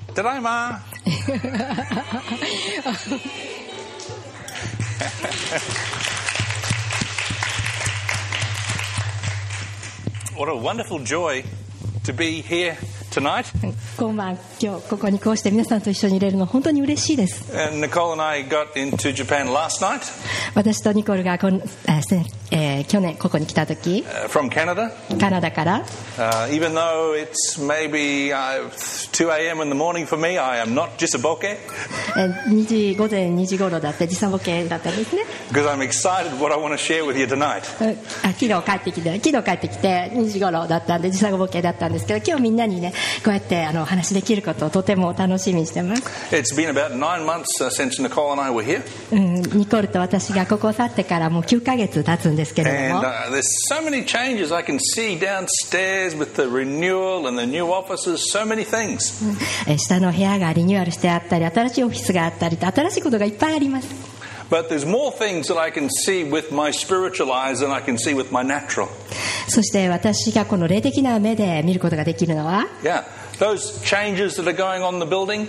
ただいま。What a wonderful joy to be here tonight. 今晩、今日ここにこうして皆さんと一緒にいれるの本当に嬉しいです。 And Nicole and I got into Japan last night. 私とニコルが去年ここに来た時、 from Canada. カナダから。 Even though it's maybe 2 a.m. in the morning for me, I am not jisaboke. 午前2時頃だって時差ボケだったんですね。 Because I'm excited what I want to share with you tonight. 昨日帰ってきて2時頃だったんで時差ボケだったんですけど、今日みんなにねこうやってお話できることをとても楽しみにしてます。 It's been about 9 months since Nicole and I were here. ニコルと私がここを去ってからもう9ヶ月経つんですけれども。 And there's so many changes I can see downstairs with the renewal and the new offices, so many things. 下の部屋がリニューアルしてあったり、新しいオフィスがあったりと新しいことがいっぱいあります。 But there's more things that I can see with my spiritual eyes than I can see with my natural. そして私がこの霊的な目で見ることができるのは、 Yeah, those changes that are going on in the building,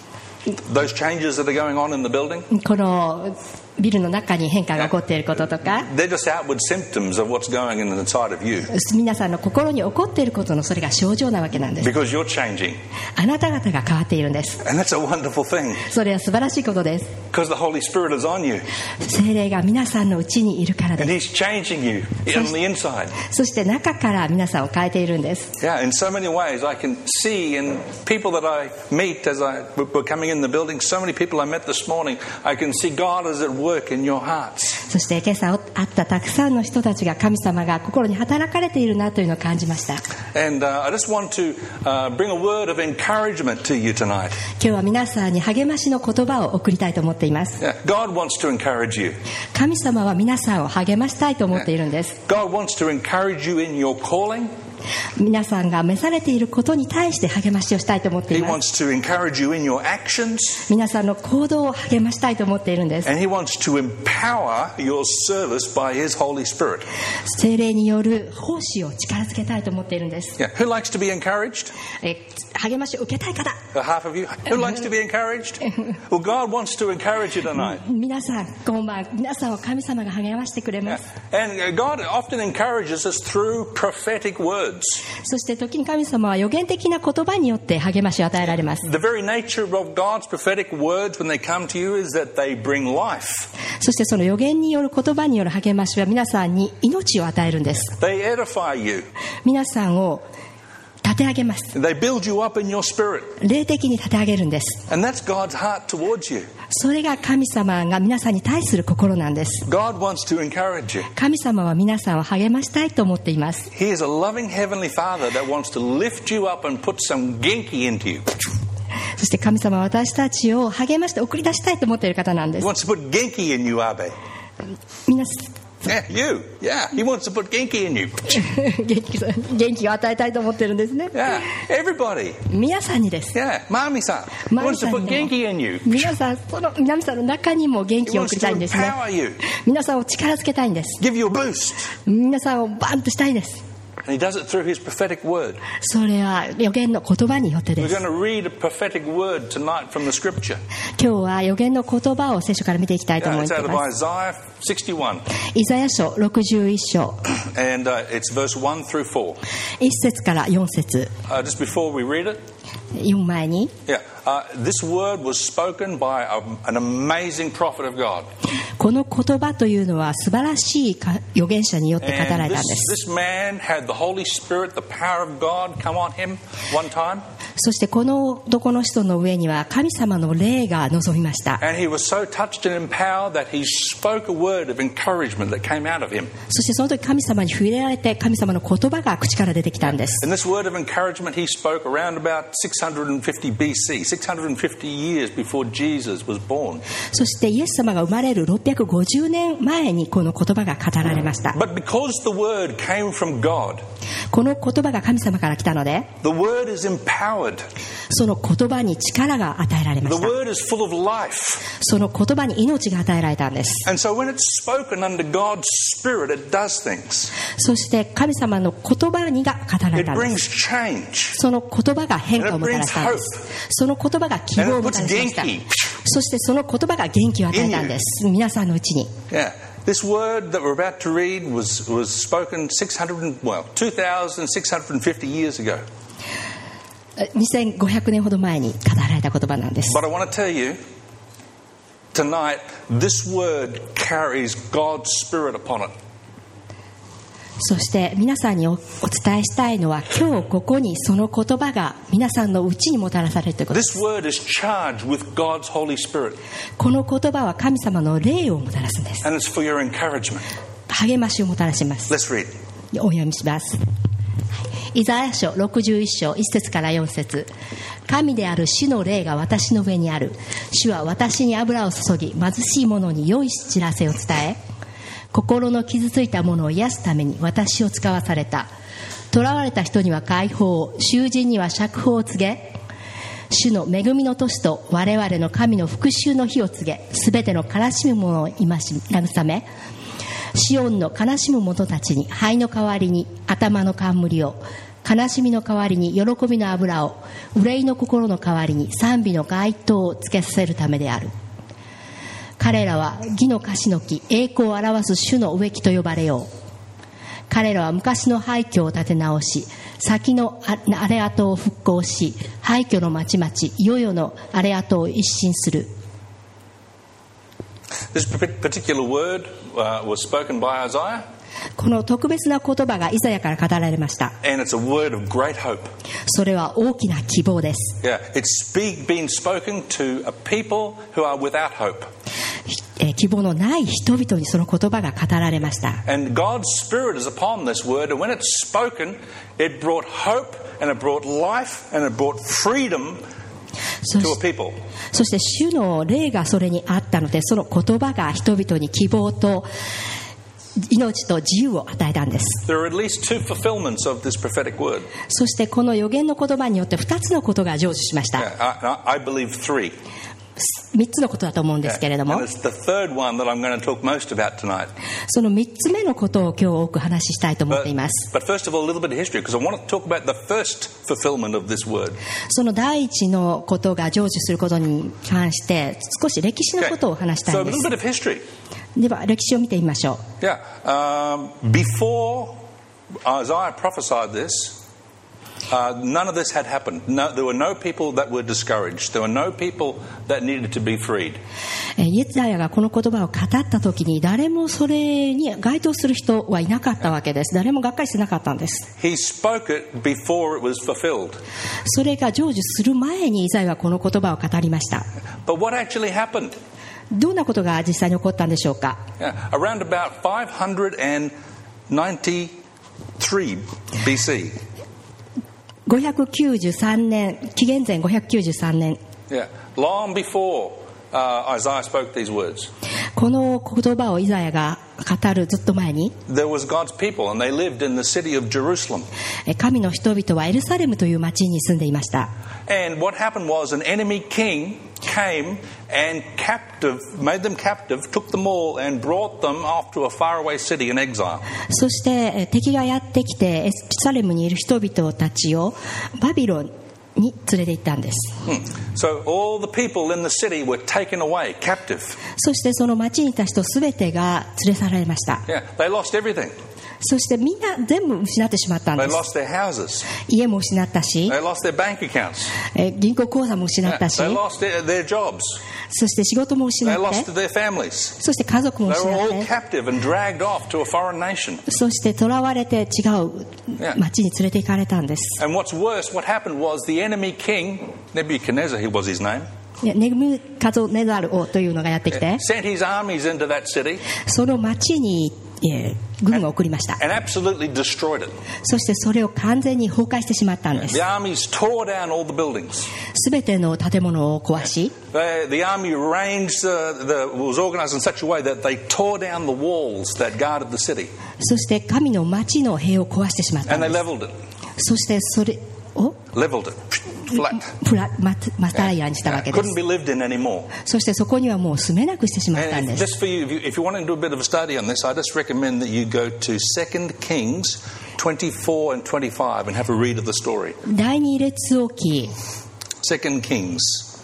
those changes that are going on in the building. このビルの中に変化が起こっていることとか、 They're just outward symptoms of what's going on inside of you. 皆さんの心に起こっていることのそれが症状なわけなんです。 Because you're changing. あなた方が変わっているんです。 And that's a wonderful thing. それは素晴らしいことです。 Because the Holy Spirit is on you. 聖霊が皆さんのうちにいるからです。 And He's changing you on the inside. そして中から皆さんを変えているんです。 Yeah, in so many ways I can see in people that I meet as we're coming in the building, so many people I met this morning, I can see God is at work in your heart. そして今朝会ったたくさんの人たちが神様が心に働かれているなというのを感じました。 And I just want to bring a word of encouragement to you tonight. 今日は皆さんに励ましの言葉を送りたいと思っています。 Yeah, God wants to encourage you. 神様は皆さんを励ましたいと思っているんです。 God wants to encourage you in your calling. 皆さんが召されていることに対して励ましをしたいと思ってい He ます。 wants to encourage you in your actions. 皆さんの行動を励ましたいと思っているんです。 And He wants to empower your service by His Holy Spirit. 聖霊による奉仕を力づけたいと思っているんです。 Yeah. Who likes to be encouraged? 励ましを受けたい方。 Half of you. Who likes to be encouraged? Well, God wants to encourage you tonight. 皆さん、今晩、皆さんを神様が励ましてくれます。 And God often encourages us through prophetic words. そして時に神様は予言的な言葉によって励ましを与えられます。 The very nature of God's prophetic words when they come to you is that they bring life. そしてその予言による言葉による励ましは皆さんに命を与えるんです。 They edify you. 皆さんを立て上げます。 They build you up in your spirit. 霊的に立て上げるんです。 And that's God's heart towards you. それが神様が皆さんに対する心なんです。 God wants to encourage you. 神様は皆さんを励ましたいと思っています。 He is a loving heavenly Father that wants to lift you up and put some genki into you. そして神様は私たちを励まして送り出したいと思っている方なんで He す。 wants to put genki in you, Abe. 皆 Yeah, you. Yeah, He wants to put genki in you. 元気を与えたいと思ってるんですね。 Yeah, everybody. 皆さんにです。 Yeah, Mami-san. He マミ wants さ to ん put にも genki in you. 皆さん、その皆さんの中にも元 He 気を wants 送りたいん to ですね。 empower you. 皆さんを力づけたいんです。 Give you a boost. 皆さんをバンとしたいです。 And He does it through His prophetic word. それは予言の言葉によってで We're す。 going to read a prophetic word tonight from the scripture. 今日は予言の言葉を聖書から見ていきたいと Yeah, 思 it's ってい out of ます。 Isaiah 61. イザヤ書61章 And it's verse 1 through 4. 1節から4節 Just before we read it. 読む前に Yeah, this word was spoken by an amazing prophet of God. この言葉というのは素晴らしい預言者によって語ら And れたんです。 this man had the Holy Spirit, the power of God come on him one time. そしてこの男の人の上には神様の霊が臨みました。 And he was so touched and empowered that he spoke a word of encouragement that came out of him. そしてその時神様に触れられて神様の言葉が口から出てきたんです。 And this word of encouragement he spoke around about 650 BC, 650 years before Jesus was born. そしてイエス様が生まれる650年前にこの言葉が語られました。 But because the word came from God, この言葉が神様から来たので、 the word is empowered. その言葉に力が与えられま The した。 word is full of life. その言葉に命が与えられたんです。 And so when it's spoken under God's Spirit, it does things. そして神様の言葉にが語られ It たんで brings す。 change. その言葉が変化をもたらしたんです。その言葉が希望をもたらしました。そしてその言葉が元気を与えたんです。皆さんのうちに。 Yeah. This word that we're about to read was spoken 2,650 years ago. 2500年ほど前に語られた言葉なんです。 But I want to tell you tonight, this word carries God's Spirit upon it. そして皆さんにお伝えしたいのは、今日ここにその言葉が皆さんのうちにもたらされるということです。 This word is charged with God's Holy Spirit. この言葉は神様の霊をもたらすんです。 And it's for your encouragement. 励ましをもたらします。 Let's read. お読みします。イザヤ書61章1節から4節。神である主の霊が私の上にある。主は私に油を注ぎ、貧しい者に良い知らせを伝え、心の傷ついた者を癒すために私を使わされた。囚われた人には解放、囚人には釈放を告げ、主の恵みの年と我々の神の復讐の日を告げ、すべての悲しむ者を慰め、シオンの悲しむ者たちに灰の代わりに頭の冠を、悲しみの代わりに喜びの油を、憂いの心の代わりに賛美の街灯をつけさせるためである。彼らは義の樫の木、栄光を表す主の植木と呼ばれよう。彼らは昔の廃墟を建て直し、先の荒れ跡を復興し、廃墟の町々、いよよの荒れ跡を一新する。 This particular word was spoken by Isaiah. この特別な言葉がイザヤから語られました。 And it's a word of great hope. それは大きな希望です。 Yeah, it's being spoken to a people who are without hope. 希望のない人々にその言葉が語られました。 And God's Spirit is upon this word, and when it's spoken, it brought hope, and it brought life, and it brought freedom to a people. そして主の霊がそれにあったので、その言葉が人々に希望と命と自由を与えたんです。 There are at least two fulfillments of this prophetic word. そしてこの預言の言葉によって2つのことが成就しました。 Yeah, I believe three. 3つのことだと思うんですけれども、 And it's the third one that I'm going to talk most about tonight. その3つ目のことを今日多く話ししたいと思っています。 But first of all, a little bit of history, because I want to talk about the first fulfillment of this word. その第一のことが成就することに関して少し歴史のことを話したい So ん a で little す。 bit of history. では歴史を見てみましょう。 Yeah. Before Isaiah prophesied this, none of this had happened. There were no people that were discouraged. There were no people that needed to be freed. イザヤがこの言葉を語った時に誰もそれに該当する人はいなかったわけです。誰もがっかりしてなかったんです。 He spoke it before it was fulfilled. それが成就する前にイザヤはこの言葉を語りました。 But what actually happened? どんなことが実際に起こったんでしょうか。 Yeah, around about 593 BC. 593年、紀元前593年、 Yeah, long before Isaiah spoke these words. この言葉をイザヤが語るずっと前に、 There was God's people, and they lived in the city of Jerusalem. 神の人々はエルサレムという町に住んでいました。 And what happened was an enemy king came and made them captive, took them all and brought them off to a faraway city in exile. そして敵がやってきてエルサレムにいる人々たちをバビロンに連れて行ったんです。 So all the people in the city were taken away captive. そしてその町にいた人すべてが連れ去られました。 Yeah, they lost everything. そしてみんな全部失ってしまったん They です lost their houses. 家も失ったし、 They lost their bank accounts. 銀行口座も失ったし、 They lost their jobs. そして仕事も失 They っ lost て、 their families. そして家族も They 失 were っ all て、 captive and dragged off to a foreign nation. そして囚われて違う町に連れて行かれたんです。 And what's worse, what happened was the enemy king, Nebuchadnezzar, he was his name, ネブカドネザル王というのがやってきて、 sent his armies into that city その町に軍を送りました。 and absolutely destroyed it. そしてそれを完全に崩壊してしまったんです。 The armies tore down all the buildings. すべての建物を壊し、 The army was organized in such a way that they tore down the walls that guarded the city. そして神の町の塀を壊してしまったん And they です。 leveled it. そしてそれを Leveled it. マタイヤにしたわけです。 Couldn't be lived in anymore. そしてそこにはもう住めなくしてしまったん And です。 just for you, if you want to do a bit of a study on this, I just recommend that you go to 2 Kings 24 and 25 and have a read of the story. 第二列王記 2 Kings.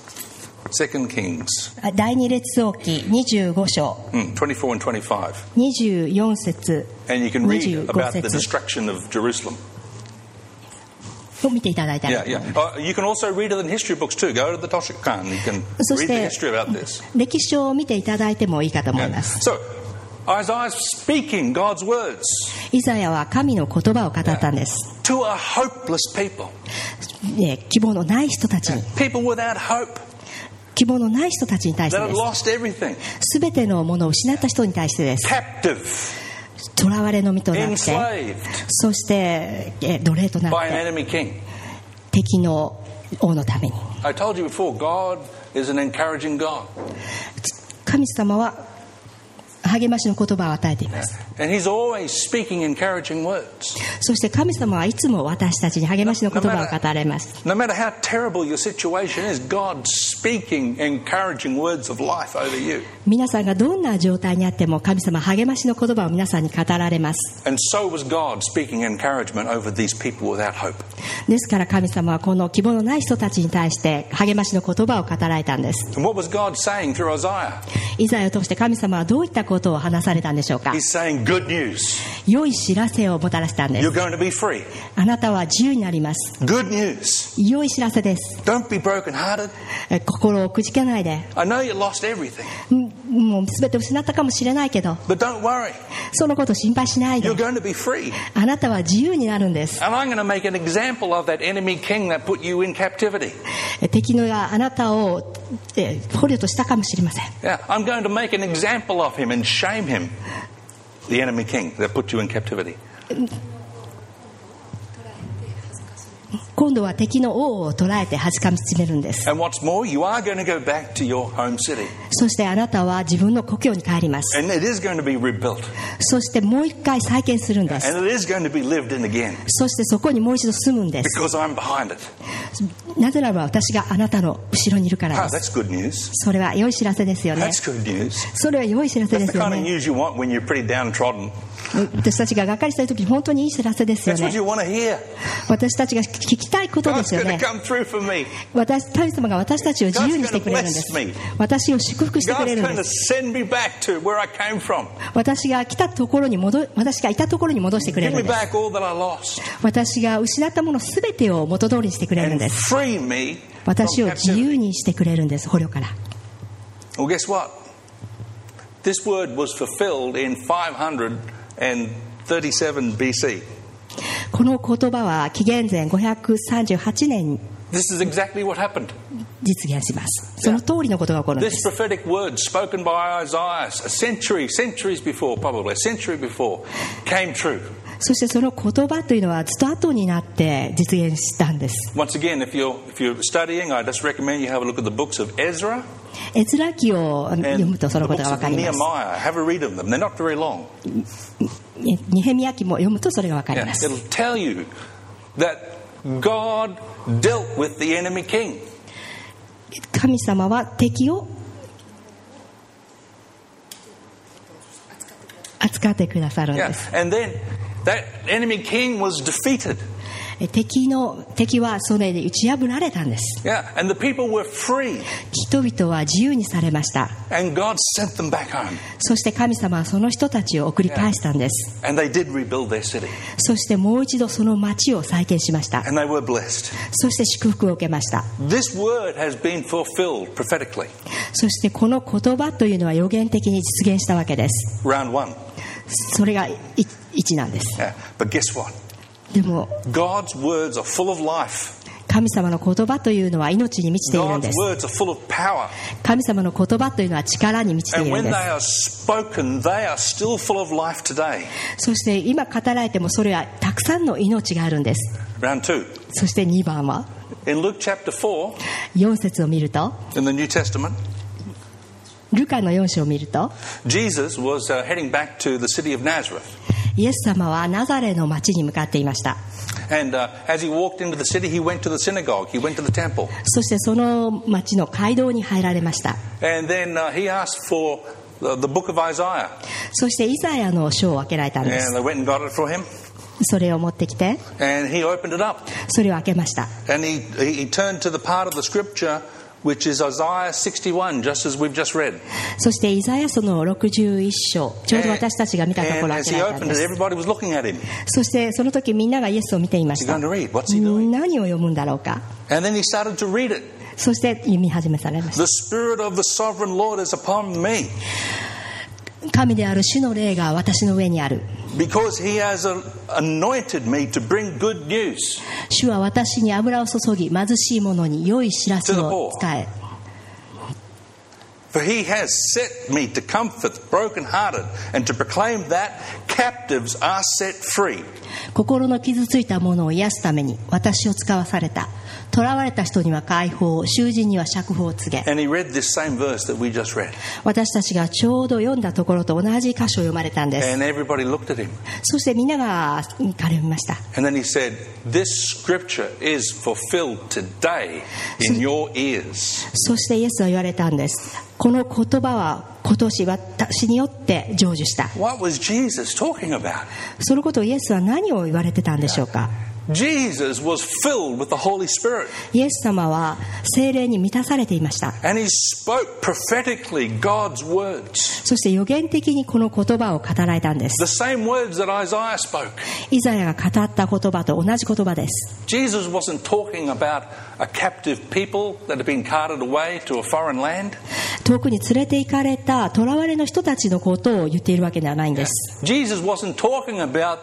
第二列王記25章 24 and 25. 24節 And you can read 25 about the 節 destruction of Jerusalem. を見ていただいたら Yeah, yeah. You can also read it in history books too. Go to the Toshikan. You can そ read し the て history about this. 歴史書を見ていただいてもいいかと思います。 So, Isaiah's speaking God's words イザヤは神の言葉を語ったんです。 to a hopeless people. 希望のない人たちに、 People without hope 希望のない人たちに対して that で had す。 lost everything. すべてのものを失った人に対してです。 Captive, 囚われの身となって、 enslaved そして奴隷とな by っ an て enemy king. 敵の王のために。 I told you before, God is an encouraging God. 神様は励ましの言葉を与えています。 And He's always speaking encouraging words. そして神様はいつも私たちに励ましの言葉を語られます。 No matter how terrible your situation is, God's speaking encouraging words of life over you. 皆さんがどんな状態にあっても神様は励ましの言葉を皆さんに語られます。 And so was God speaking encouragement over these people without hope. ですから神様はこの希望のない人たちに対して励ましの言葉を語られたんです。 And what was God saying through Isaiah? イザヤを通して神様はどういったことを話されたんでしょうか。 He's saying good news. 良い知らせをもたらしたんで You're す。 going to be free. あなたは自由になります。 Good news. 良い知らせです。 Don't be brokenhearted. 心をくじけないで。 I know you lost everything, もう全て失ったかもしれないけど、 but don't worry. そのこと心配しないで。 You're going to be free. あなたは自由になるんです。 And I'm going to make an example of that enemy king that put you in captivity. 敵のがあなたを捕虜としたかもしれません。 Yeah, I'm going to make an example of him and shame him, the enemy king that put you in captivity. 今度は敵の王を捕らえて恥かみつめるんです。 And what's more, you are going to go back to your home city. そしてあなたは自分の故郷に帰ります。 And it is going to be rebuilt. そしてもう一回再建するんです。 And it is going to be lived in again. そしてそこにもう一度住むんです。 Because I'm behind it. なぜならば私があなたの後ろにいるから Ah, です。 that's good news. それは良い知らせですよね。 That's good news. それは良い知らせ That's で the すよ kind of ね。 news you want when you're pretty downtrodden. 私たちががっかりしたい時に本当にいい知らせですよ That's what ね。 you want to hear. 私たちが聞きたいことで God's すよ going to ね。 come through for me. 神様が私たちを自由にしてくれるんです God's gonna bless me. 私を祝福してく God's れるん going で to す。 send me back to where I came from. 私がいたところに戻してくれ Give る me んです。 back all that I lost. 私が失ったものすべてを元通りにしてくれるん And です。 free me 私 from を自由 captivity. にしてくれるんです。捕虜から。 Well, guess what? This word was fulfilled in 537 BC. この言葉は紀元前538年に This is exactly what happened. 実現します。その通りのことが起こるんで This す。 prophetic word spoken by Isaiah centuries before, probably a century before, came true. そしてその言葉というのはずっと後になって実現したんです。 Once again, if you're studying, I just recommend you have a look at the books of Ezra エズラ記を読 and むとそ the のこと books が of わかります。 Nehemiah. Have a read of them. They're not very long. ニヘミヤ記も読むとそれがわかり Yeah, ます。 it'll tell you that God dealt with the enemy king. 神様は敵を扱ってくださるん Yeah, です。 and then that enemy king was defeated. 敵はそれで打ち破られたんです。 Yeah, and the people were free, 人々は自由にされました。 and God sent them back home. そして神様はその人たちを送り返したんです。 And they did rebuild their city, そしてもう一度その町を再建しました。 and they were blessed. そして祝福を受けました。 This word has been fulfilled prophetically. そしてこの言葉というのは予言的に実現したわけです。 Round one. それが1なんです。 Yeah, but guess what? でも God's words are full of life. 神様の言葉というのは命に満ちているん God's です。 words are full of power. 神様の言葉というのは力に満ちてい And るん when で they す。 are spoken, they are still full of life today. そして今語られてもそれはたくさんの命があるんです。 Round two. そして2番は In Luke chapter 4, 4節を見ると、 in the New Testament, ルカの4章を見ると、 Jesus was heading back to the city of Nazareth. イエス様はナザレの町に向かっていました。 And as he walked into the city, he went to the synagogue, he went to the temple. そしてその町の街道に入られました。 And then he asked for the book of Isaiah. そしてイザヤの書を開けられたんです。 And they went and got it for him. それを持ってきて、 And he opened it up. それを開けました。 And he turned to the part of the scripture which is Isaiah 61, just as we've just read. そしてイザヤ書の61章、ちょうど私たちが見たところを And 開 as け he られたん opened で it, す。 everybody was looking at him. そしてその時みんながイエスを見ていま What's し he た。 going to read? What's he doing? 何を読むんだろうか。 And then he started to read it. そして読み始めされまし The Spirit of the Sovereign Lord is upon me, た。神である主の霊が私の上にある。 because he has anointed me to bring good news. 主は私に油を注ぎ、貧しい者に良い知らせを伝え。 For he has set me to comfort the brokenhearted and to proclaim that captives are set free. 心の傷ついた者を癒すために私を使わされた。囚われた人には解放、囚人には釈放を告げ。 And he read this same verse that we just read. 私たちがちょうど読んだところと同じ箇所を読まれたんです。 And everybody looked at him. そしてみんなが彼を見ました。 And then he said, This scripture is fulfilled today in your ears. そしてイエスは言われたんです。この言葉は今年私によって成就した。 What was Jesus talking about? そのことをイエスは何を言われてたんでしょうか。 Jesus was filled with the Holy Spirit. イエス様は聖霊に満たされていました。 And he spoke prophetically God's words. そして予言的にこの言葉を語られたんです。 The same words that Isaiah spoke. イザヤが語った言葉と同じ言葉です。 Jesus wasn't talking about a captive people that had been carted away to a foreign land. 遠くに連れて行かれた囚われの人たちのことを言っているわけではないんです。 Jesus wasn't talking about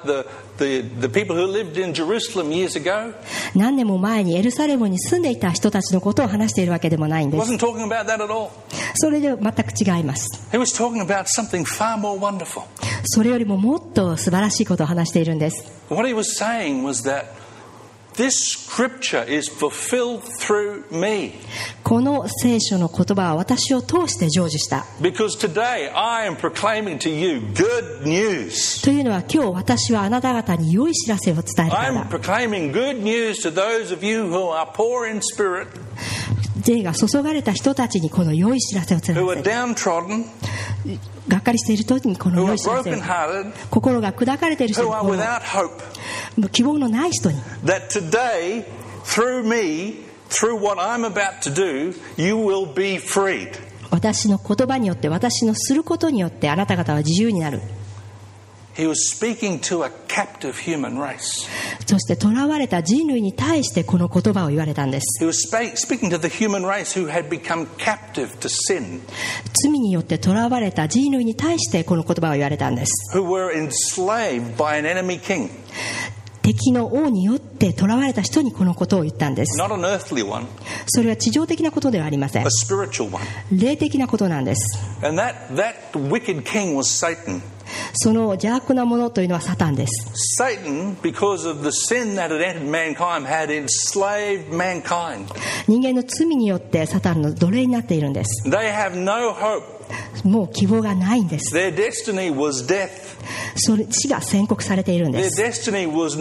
the people who lived in Jerusalem years ago. 何年も前にエルサレムに住んでいた人たちのことを話しているわけでもないん He です。 wasn't talking about that at all. それで全く違います。 He was talking about something far more wonderful. それよりももっと素晴らしいことを話しているんです。 What he was saying was that this scripture is fulfilled through me. この聖書の言葉は私を通して成就した。 Because today I am proclaiming to you good news. というのは今日私はあなた方に良い知らせを伝えるから I'm だ。 proclaiming good news to those of you who are poor in spirit, 霊が注がれた人たちにこの良い知らせを伝え who る。 are downtrodden, がっかりしている人にこの who 良 are い知らせを。 brokenhearted, 心が砕かれている人 who に are この without hope. 希望のない人に。 That today, through me, through what I'm about to do, you will be freed. 私の言葉によって私のすることによってあなた方は自由になる。 He was speaking to a captive human race. そして囚われた人類に対してこの言葉を言われたんです。 He was speaking to the human race who had become captive to sin, 罪によって囚われた人類に対してこの言葉を言われたんです。 who were enslaved by an enemy king. 敵の王によって囚われた人にこのことを言ったんです。 Not an earthly one, それは地上的なことではありません a。spiritual one. 霊的なことなんです。 And that wicked king was Satan. その邪悪なものというのはサタンです。 Satan, because of the sin that had entered mankind, had enslaved mankind. 人間の罪によってサタンの奴隷になっているんです。 They have no hope. もう希望がないんです。 Their destiny was death. それ死が宣告されているんで Their す。 destiny was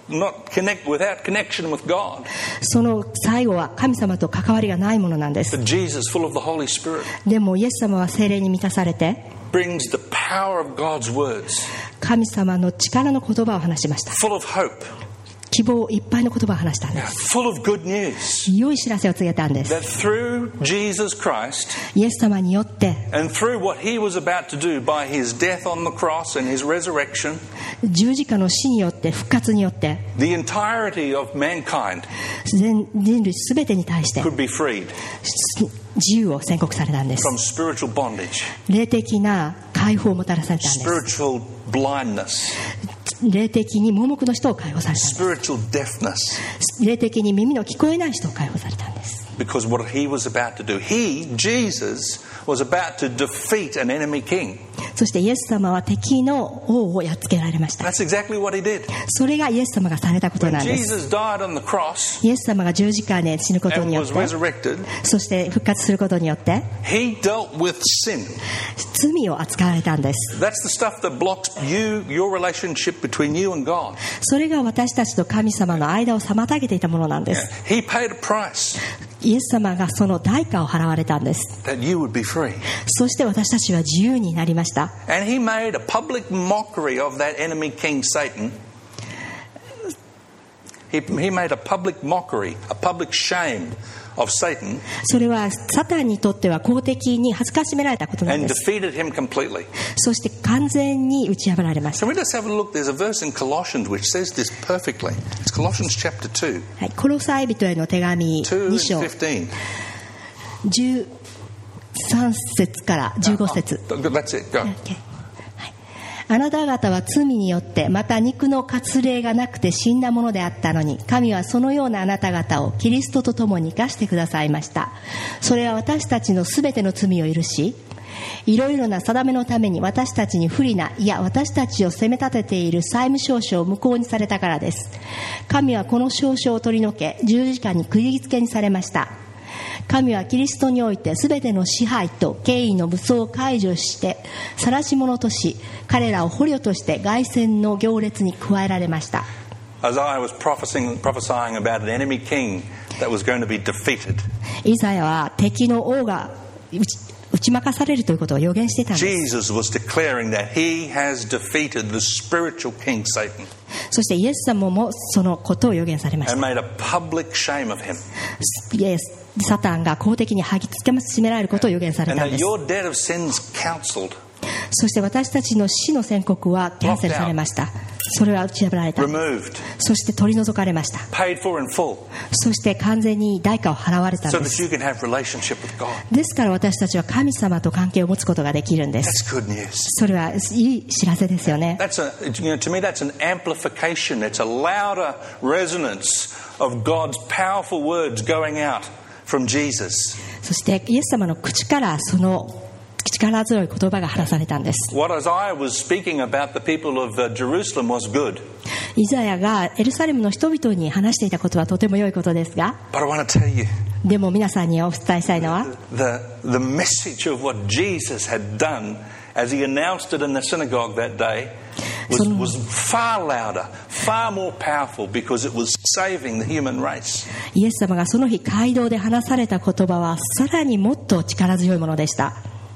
without connection with God. その最後は神様と関わりがないものなんです。 But Jesus, full of the Holy Spirit, でもイエス様は聖霊に満たされて brings the power of God's words, 神様の力の言葉を話しました。 full of hope, 希望いっぱいの言葉を話したんです。 full of good news, 良い知らせを告げたんです。 that through Jesus Christ イエス様によって and through what he was about to do by his death on the cross and his resurrection, 十字架の死によって復活によって the entirety of mankind 人類すべてに対して could be freed 自由を宣告されたんです。 from spiritual bondage, 霊的な解放をもたらされたんです。 spiritual blindness, 霊的に盲目の人を解放されたんです。 spiritual deafness. 霊的に耳の聞こえない人を解放されたんです。 because what he was about to do. He, Jesus, was about to defeat an enemy king. そしてイエス様は敵の王をやっつけられました。 That's exactly what he did. それがイエス様がされたこと When なんです。 Jesus died on the cross イエス様が十字架で死ぬこと and によっ was て、 resurrected, そして復活することによって、 he dealt with sin. 罪を扱われたんです。 That's the stuff that blocks your relationship between you and God. それが私たちと神様の間を妨げていたものなんです。 He paid a price イエス様がその代価を払われたんです。 that you would be free. そして私たちは自由になりました。 And he made a public mockery of that enemy king Satan. He made a public mockery, a public shame of Satan それはサタンにとっては公的に恥ずかしめられたことなん and です。 defeated him completely. そして完全に打ち破られました。 So we just have a look. There's a verse in Colossians which says this perfectly. It's Colossians chapter 2, はい、コロサイ人への手紙 2 2章 and 15. 13節から15節。 That's it. Go. はい、あなた方は罪によってまた肉の割礼がなくて死んだものであったのに、神はそのようなあなた方をキリストと共に生かしてくださいました。それは私たちのすべての罪を許し、いろいろな定めのために私たちに不利な、いや私たちを責め立てている債務証書を無効にされたからです。神はこの証書を取り除け、十字架に釘付けにされました。神はキリストにおいてすべての支配と権威の武装を解除して晒し者とし、彼らを捕虜として凱旋の行列に加えられました。 Isaiah was prophesying about an enemy king that was going to be defeated. イザヤは敵の王が打ち負かされるということを予言していたんです。 Jesus was declaring that he has defeated the spiritual king Satan そしてイエス様もそのことを予言されまし and た。 made a public shame of him. イエスサタンが公的に剥ぎつけ締められることを予言され And たん that です。 your debt of sins cancelled, そして私たちの死の宣告はキャンセルされました。それは打ち破られた。 removed, そして取り除かれました。 paid for in full, そして完全に代価を払われたん so で that す。 you can have relationship with God. ですから私たちは神様と関係を持つことができるんです。 That's good news. それはいい知らせですよね。 That's to me, that's an amplification. It's a louder resonance of God's powerful words going out from Jesus. そしてイエス様の口からその力強い言葉が話されたんです。 What Isaiah was speaking about the people of Jerusalem was good. イザヤがエルサレムの人々に話していたことはとても良いことですが、 But I want to tell you, でも皆さんにお伝えしたいのは、 the message of what Jesus had done as he announced it in the synagogue that day was far louder, far more powerful because it was saving the human race. イエス様がその日街道で話された言葉はさらにもっと力強いものでした。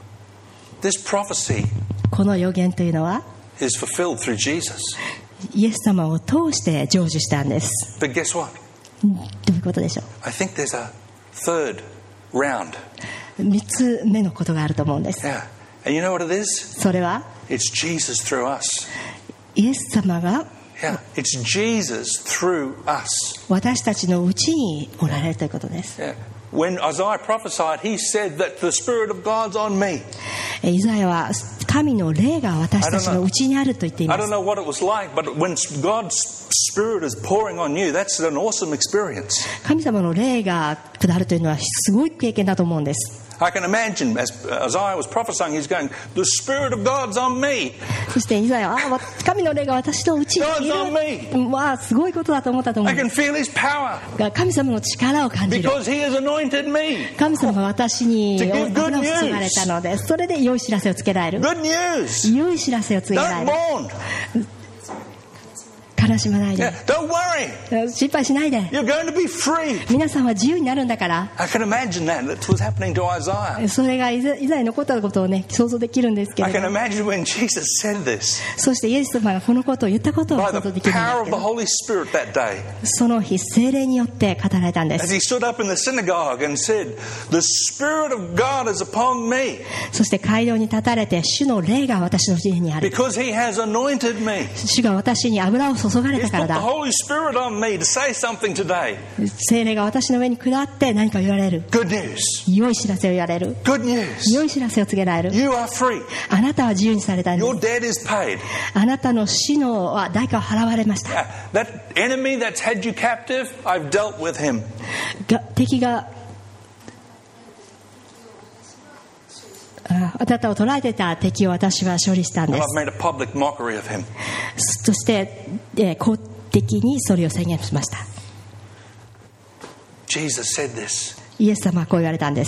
This prophecy この予言というのは is fulfilled through Jesus. イエス様を通して成就したんです。 But guess what? どういうことでしょう。 I think there's a third round. 3つ目のことがあると思うんです。 Yeah. And you know what it is? それは It's Jesus through us. イエス様が Yeah. It's Jesus through us. 私たちのうちにおられるということです。 Yeah. When Isaiah prophesied, he said that the Spirit of God's on me. イザヤは神の霊が私たちのうちにあると言ってい I ま don't す。 know what it was like, but when God's Spirit is pouring on you, that's an awesome experience. 神様の霊が下るというのはすごい経験だと思うんです。 I can imagine as Isaiah was prophesying, he's going, the Spirit of God's on me. そしてイザヤは神の霊が私のうちにい God's on る。わあ、すごいことだと思ったと思う I んで can す。 feel his power が神様の力を感じる。 because he has anointed me. 神様が私に To give good 油を注がれたので、それで良い知らせをつけられる。 Good news. 良い知らせを告げら Don't れる。 mourn. 悲しまないで Yeah. Don't worry. 心配しないで You're going to be free. 皆さんは自由になるんだから。 I can imagine that. That's what's happening to Isaiah. それがイザヤに起こったことをね想像できるんですけ I れ can ど、 imagine when Jesus said this そしてイエス様がこのことを言ったことを by 想 the 像できるんで power す of け the ど、 Holy Spirit that day. その日聖霊によって語られたんで As す。 he stood up in the synagogue and said, the Spirit of God is upon me そして街道に立たれて、主の霊が私のうちにある。 because he has anointed me. 主が私に油を注がれ He's たから put the だ。 Holy Spirit on me to say something today. 聖霊が私の上に下って何か言われる。 Good news. 良い知らせを言われる。 Good news. 良い知らせを告げられる。 You are free. あなたは自由にされたんで Your す。 debt is paid. あなたの死の代価を払われました。 That enemy that's had you captive, I've dealt with him. 敵があなたを捕らえていた敵を私は処理したんで And す。 I've made a public mockery of him. そして、公的にそれを宣言しました。 Jesus said this. イエス様はこう言われたんです。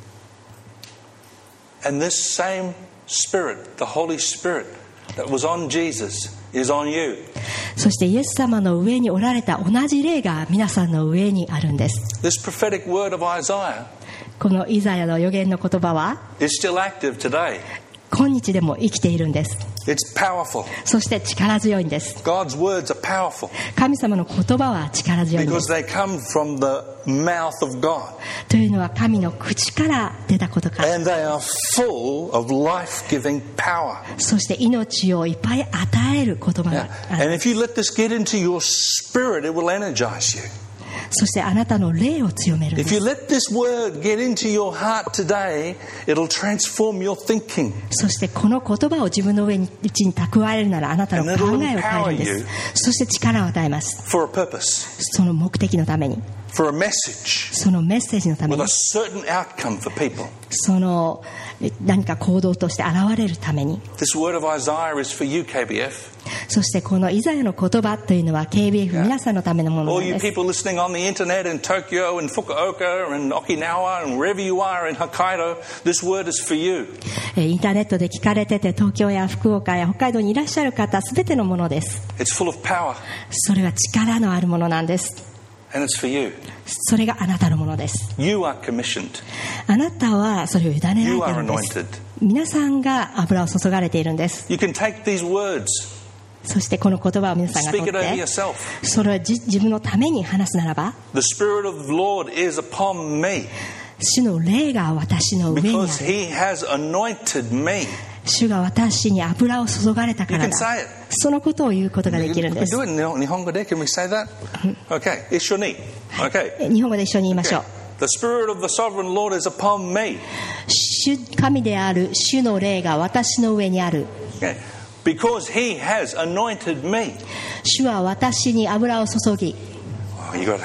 And this same Spirit, the Holy Spirit that was on Jesus, is on you. そしてイエス様の上におられた同じ霊が皆さんの上にあるんです。 This prophetic word of Isaiah このイザヤの預言の言葉は is still active today. 今日でも生きているんです。 It's powerful. そして力強いんです。 God's words are powerful 神様の言葉は力強いんで because す。 they come from the mouth of God. というのは神の口から出たことから。 And they are full of life-giving power. そして命をいっぱい与える言葉 Yeah. があ And る。 if you let this get into your spirit, it will energize you. そしてあなたの霊を強めるんで If す。 you let this word get into your heart today, it'll transform your thinking. そしてこの言葉を自分のうちに蓄えるならあなたの考えを変えるんです。そして力を与えます。 For a purpose, その目的のために、 for a message, そのメッセージのため with に、 a certain outcome for people. その何か行動として現れるために。 This word of Isaiah is for you, KBF. そしてこのイザヤの言葉というのは KBF 皆さんのためのもの All なん you です people listening on the internet in Tokyo and Fukuoka and Okinawa and wherever you are in Hokkaido, this word is for you. インターネットで聞かれてて東京や福岡や北海道にいらっしゃる方すべてのものです。 It's full of power それは力のあるものなんです。 and it's for you. それがあなたのものです。 You are commissioned. あなたはそれを委ねられてい You る are んです。 anointed. 皆さんが油を注がれているんです。 You can take these words, そしてこの言葉を皆さんが取 speak っ it over て yourself. それを自分のために話すならば、 The Spirit of the Lord is upon me 主の霊が私の上にあ because る。 He has anointed me. 主が私に油を注がれたか You ら can だ。 say it. そのことを言うことができるん Can で we す。 do it in Nihongo de? Can we say that? Okay. Ishoni. Okay. 日本語で一緒に言いましょう。 The Spirit of the Sovereign Lord is upon me. 神である主の霊が私の上にある。 Okay. Because He has anointed me. 主は私に油を注ぎ。 Oh, you got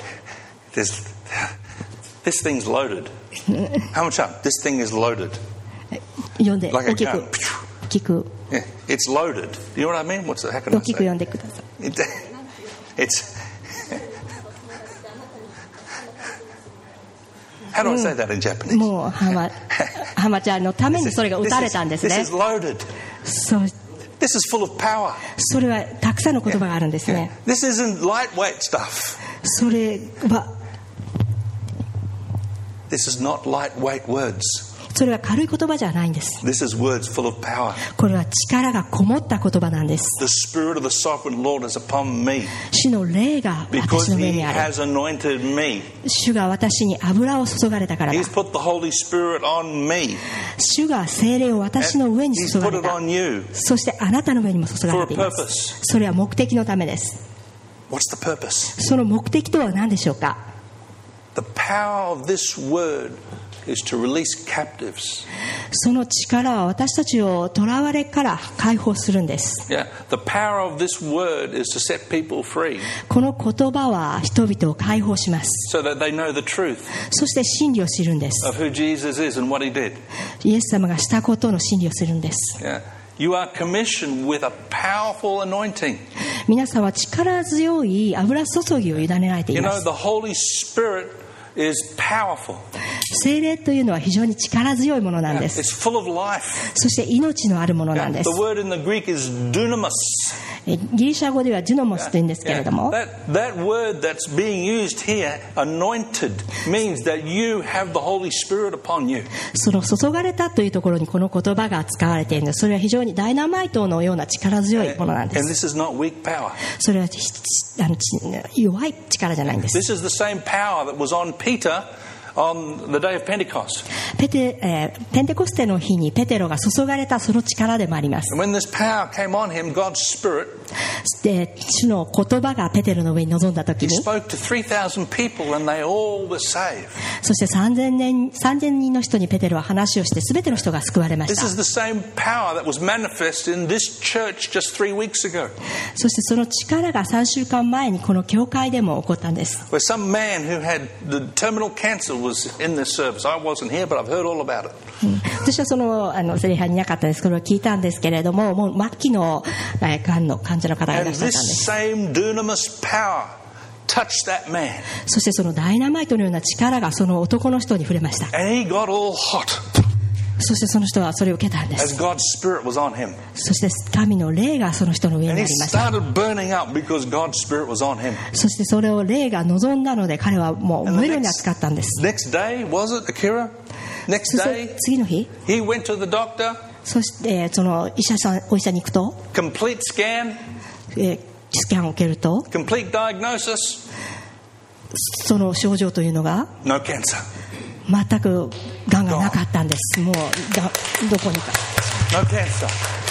to. This thing's loaded. How much up? This thing is loaded. 読んで、 Like a 大きく gun. 大きく Yeah, it's loaded. You know what I mean? What's the heck can I 大きく読 say? んでください。 It's. How do I say that in Japanese? もう浜ちゃんのためにそれが打たれたんです This ね is。loaded. そう、 This is full of power. それはたくさんの言葉があるんですね。 This isn't lightweight stuff. それは This is not lightweight words. それは軽い言葉じゃないんです。 This is words full of power. これは力がこもった言葉なんです。 The Spirit of the Sovereign Lord is upon me 主の霊が私 because の上 He にある。 has anointed me. 主が私に油を注がれたからだ He's。put the Holy Spirit on me. 主が聖霊を私の上に He's 注が put れ it た。 on you そしてあなたの上にも注が for れ a ています。 purpose. それは目的のためです。 What's the purpose? その目的とは何でしょうか。 The power of this word is to release captives. その力は私たちを囚われから解放するんです。 Yeah, the power of this word is to set people free この言葉は人々を解放します。 so that they know the truth そして真理を知るんです。 of who Jesus is and what He did. イエス様がしたことの真理をするんです。 Yeah. You are commissioned with a powerful anointing. 皆さんは力強い油注ぎを委ねられてい You ま know, す。 the Holy Spirit is powerful. 聖霊というのは非常に力強いものなん Yeah. です。 It's full of life. そして命のあるものなん Yeah. です The。word in the Greek is dunamis. ギリシャ語ではデュノモスというんですけれども、 That word that's being used here, anointed, means that you have the Holy Spirit upon you. その注がれたというところにこの言葉が使われているので、それは非常にダイナマイトのような力強いものなんで And す。 this is not weak power. それは弱い力じゃないんです。 This is the same power that was on Peter on the day of Pentecost. ペンテコステの日にペテロが注がれたその力でもあります。 And when this power came on him, God's Spirit, で主の言葉がペテロの上に臨んだ時 He に、 spoke to 3,000 people and they all were saved. そして3000人の人にペテロは話をして全ての人が救われまし This た。 is the same power that was manifest in this church just 3 weeks ago. そしてその力が3週間前にこの教会でも起こったんです。 Where some man who had the terminal cancer was in this service. I wasn't here, but I've heard all about it. 私はその礼拝にいなかったんですけど聞いたんですけれども、もう末期のがんの患者の方がいら And っしゃったんで this す。 same dunamis power touched that man. そしてそのダイナマイトのような力がその男の人に触れました。 And he got all hot そしてその人はそれを受けたんで as す。 God's Spirit was on him. そして神の霊がその人の上にあ And り he ました。 started burning up because God's Spirit was on him. そしてそれを霊が望んだので彼はもう And 燃え the るように扱ったんです。 next day, was it, Akira? Next そして day, 次の日、 he went to the doctor, そしてそのお医者に行くと、 complete scan, スキャンを受けると complete diagnosis, その症状というのが no cancer. 全くがんがなかったんです。もうどこにか。 No cancer.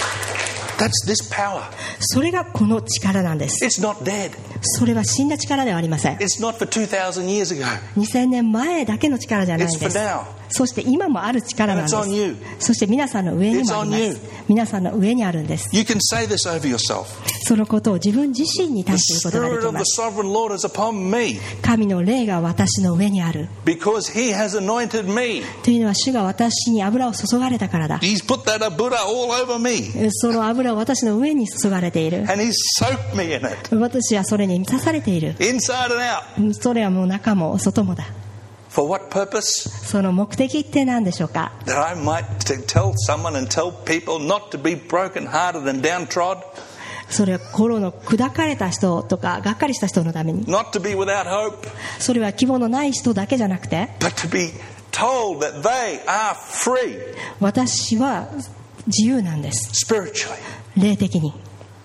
That's this power. それがこの力なんです。 It's not dead. それは死んだ力ではありません。 It's not for 2,000 years ago. 2000年前だけの力じゃないん It's で for す。 now. そして今もある力なんで And it's on you. す。そして皆さんの上にもありま It's on す you.。 皆さんの上にあるんです。 You can say this over yourself. そのことを自分自身に The 対して言うことがで Spirit き of ま the す。 Sovereign Lord is upon me 神の霊が私の上にある。 because He has anointed me. というのは主が私に油を注がれたからだ。 He's put that Buddha all over me その油を私の上に注がれている。 and He's soaked me in it, 私はそれに満たされている。 inside and out. それはもう中も外もだ。 For what purpose? その目的って何でしょうか。 That I might tell someone and tell people not to be broken-hearted and downtrodden, それは心の砕かれた人とかがっかりした人のために。 not to be without hope, それは希望のない人だけじゃなくて、 but to be told that they are free 私は自由なんです。 spiritually. 霊的に。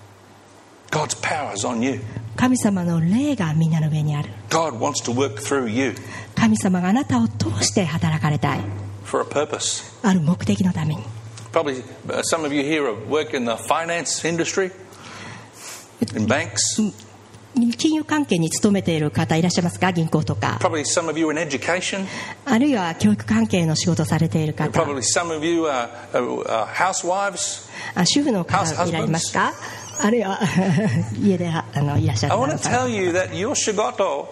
God's power is on you. 神様の霊がみんなの上にある。 God wants to work through you 神様があなたを通して働かれたい。 for a purpose. ある目的のために。 Probably some of you here have worked in the finance industry, in banks. 金融関係に勤めている方いらっしゃいますか。銀行とか。 Probably some of you in education. あるいは教育関係の仕事をされている方。 Probably some of you are housewives. 主婦の方いらっしゃいますか。あるいは家でいらっしゃる I 方。 want to tell you that your shigoto,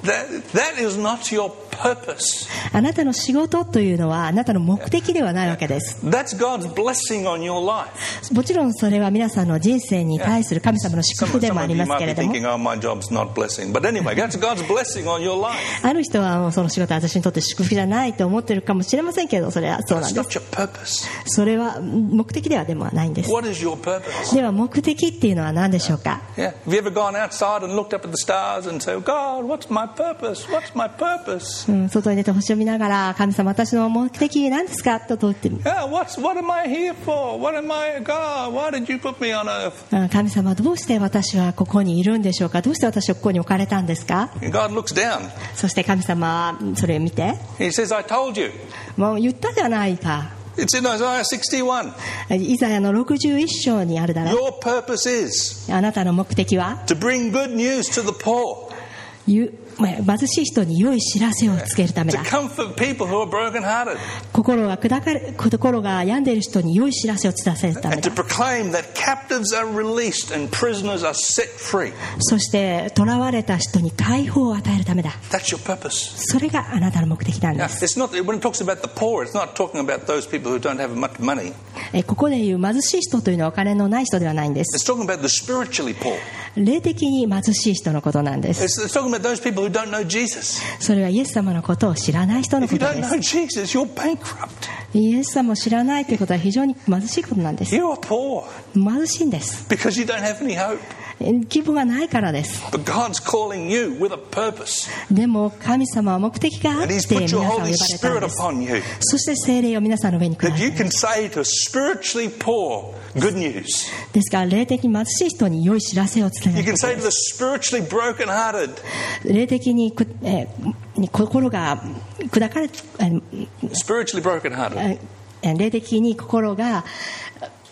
that is not your purpose. あなたの仕事というのはあなたの目的ではないわけです。 That's God's blessing on your life. もちろんそれは皆さんの人生に対する神様の祝 Some 福でもあ of り you ます might け be れども、 thinking, oh, my job's not blessing. But anyway, that's God's blessing on your life. ある人はもうその仕事は私にとって祝福じゃないと思ってるかもしれませんけど、それはそうなん It's で not す。 your purpose. それは目的ではでもないんです。 What is your purpose? では目的っていうのは何でしょうか。 Yeah. Have you ever gone outside and looked up at the stars and said, God, what's my purpose? What's my purpose? 外に出て星を見ながら、神様私の目的何ですかと問ってみる。 Yeah, what am I here for? What am I, God? Why did you put me on earth? 神様どうして私はここにいるんでしょうか。どうして私はここに置かれたんですか。 And God looks down. そして神様はそれを見て、 He says, I told you. もう言ったじゃないか。 It's in Isaiah 61. イザヤの61章にあるだろう。 Your purpose is あなたの目的は to bring good news to the poor, 貧しい人に良い知らせをつけるため to だ。 comfort people who are brokenhearted, 心が病んでいる人に良い知らせを伝えるため and だ。 to proclaim that captives are released and prisoners are set free. そして囚われた人に解放を与えるためだ。 That's your purpose. それがあなたの目的なん Now, です。 it's not, when it talks about the poor, it's not talking about those people who don't have much money. ここでいう貧しい人というのはお金のない人ではないんで It's す。 talking about the spiritually poor. 霊的に貧しい人のことなんです。 It's talking about those people who don't know Jesus. それはイエス様のことを知らない人の If こ you と don't で know す。 Jesus, you're bankrupt. イエス様を知らないということは非常に貧しいことなんです。 You are poor 貧しいんです。 because you don't have any hope. 希望がないからです。 But God's calling you with a purpose. でも神様は目的があっ And て He's 皆 put さん your を呼ば Holy れたん Spirit です。 upon you. そして聖霊を皆さんの上に下 That you した。 can say to spiritually poor, good news. ですから霊的に貧しい人に良い知らせを伝え You る can say to the spiritually brokenhearted, 霊的に心が砕かれ spiritually brokenhearted. 霊的に心が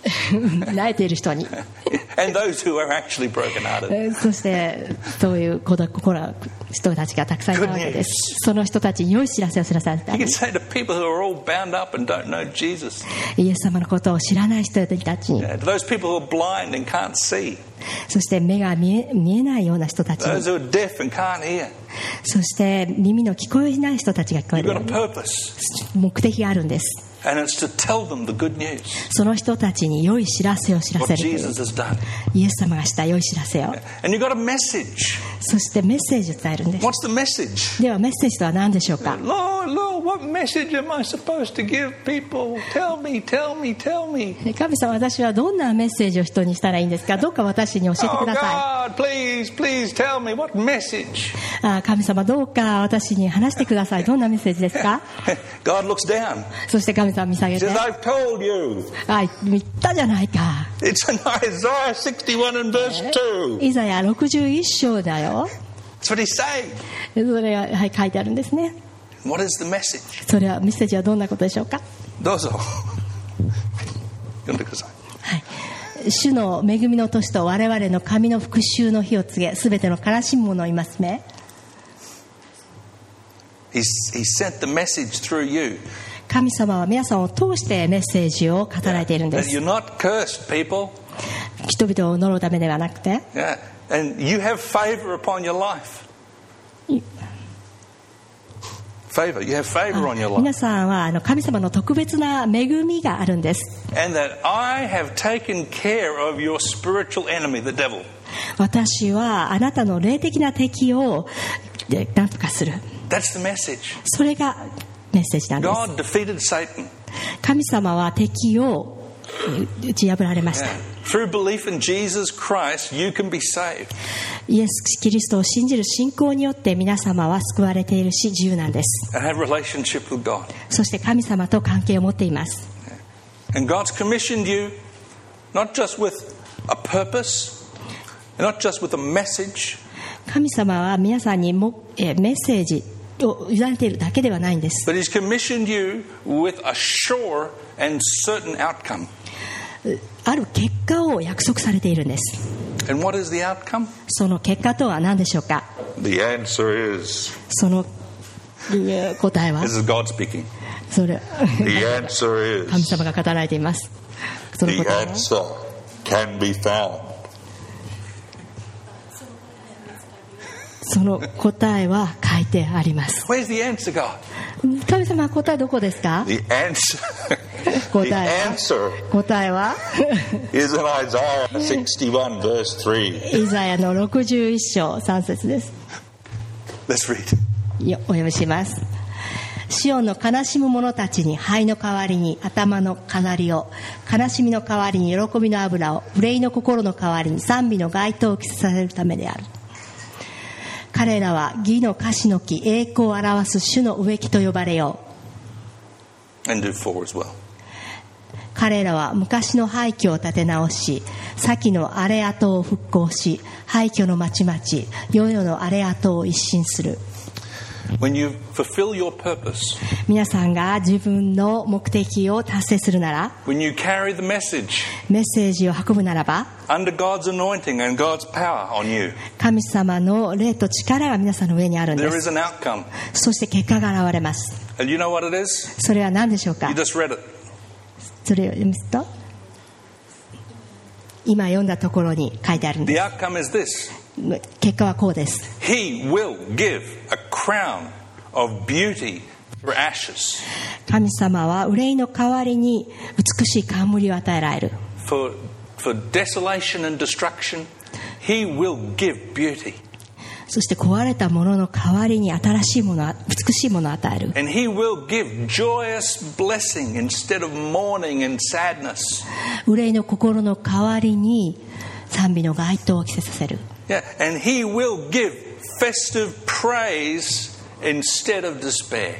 泣いている人に and those who are actually broken-hearted. そしてそういう人たちがたくさんいたわけです。その人たちに良い知らせを知らされた。 You can say to people who are all bound up and don't know Jesus, イエス様のことを知らない人たちに、 to those people who are blind and can't see, そして目が見えないような人たち those に、 who are deaf and can't hear. そして耳の聞こえない人たちが聞こえ You've るよ got う a に purpose, 目的があるんです。 and it's to tell them the good news, その人たちに良い知らせを知ら what せるという Jesus has done. イエス様がした良い知らせを、 And you've got a message. そしてメッセージを伝えるんです。 What's the message? ではメッセージとは何でしょうか。 Lord, what message am I supposed to give people? Tell me, tell me, tell me. 神様、私はどんなメッセージを人にしたらいいんですか。どうか私に教えて Oh くださ God, please tell me what message. い。神様、どうか私に話してください。どんなメッセージですか。 God looks down. そして神様見下げ He て、 says, I've told you. 言ったじゃないか。 It's in Isaiah 61 and verse 2. イザヤ61章だよ。 That's what he's saying. それが、書いてあるんですね。 What is the message? それはメッセージはどんなことでしょうか。 どうぞ。読んでください。 主の恵みの年と我々の神の復讐の日を告げ、すべての悲しむ者を戒め。 He sent the message through you. 神様は皆さんを通してメッセージを語られているんで That す。 you're not cursed, people. 人々を呪うためではなくて、 Yeah. And you have favor upon your life. Favor. You have favor on your life. 皆さんは神様の特別な恵みがあるんです。 And that I have taken care of your spiritual enemy, the devil. 私はあなたの霊的な敵を何とかする。 That's the message. それがメッセージなんです。 God defeated Satan. 神様は敵を打ち破られました。 Through belief in Jesus Christ, you can be saved. イエス・キリストを信じる信仰によって皆様は救われているし自由なんです。 And have relationship with God. そして神様と関係を持っています。 And God's commissioned you not just with a purpose, not just with a message, 神様は皆さんにもメッセージを委ねているだけではないんです。 but He's commissioned you with a sure and certain outcome. ある結果を約束されているんです。 And what is the outcome? その結果とは何でしょうか。 The answer is, その答えは this is God speaking. それ The answer 神 is, 様が語られています。その the 答えは answer can be found. その答えは書いてあります。 Where's the answer, God? 神様は答えどこですか。 The answer, 答 the えは answer 答えは is in Isaiah 61 verse 3. イザヤの61章3節です。 Let's read. お読みします。シオンの悲しむ者たちに灰の代わりに頭の飾りを、悲しみの代わりに喜びの油を、憂いの心の代わりに賛美の街灯を着せさせるためである。彼らは義の樫の木、栄光を表す主の植木と呼ばれよう。 And do 4 as well. 彼らは昔の廃墟を建て直し、先の荒れ跡を復興し、廃墟の町々、世々の荒れ跡を一新する。 When you fulfill your purpose, 皆さんが自分の目的を達成するなら、 when you carry the message メッセージを運ぶならば、 under God's anointing and God's power on you, 神様の霊と力が皆さんの上にあるんで there す。 is an outcome. そして結果が現れます。 And you know what it is? それは何でしょうか。 You just read it. それを読みますと、今読んだところに書いてあるん The で outcome is this. す。結果はこうです。 He will give a crown of beauty for ashes, 神様は憂いの代わりに美しい冠を与えられる。 for desolation and destruction. He will give beauty, そして壊れたものの代わりに新しいもの、美しいものを与える。 and He will give joyous blessing instead of mourning and sadness. 憂いの心の代わりに賛美の街灯を着せさせる。 Yeah, and He will give festive praise instead of despair.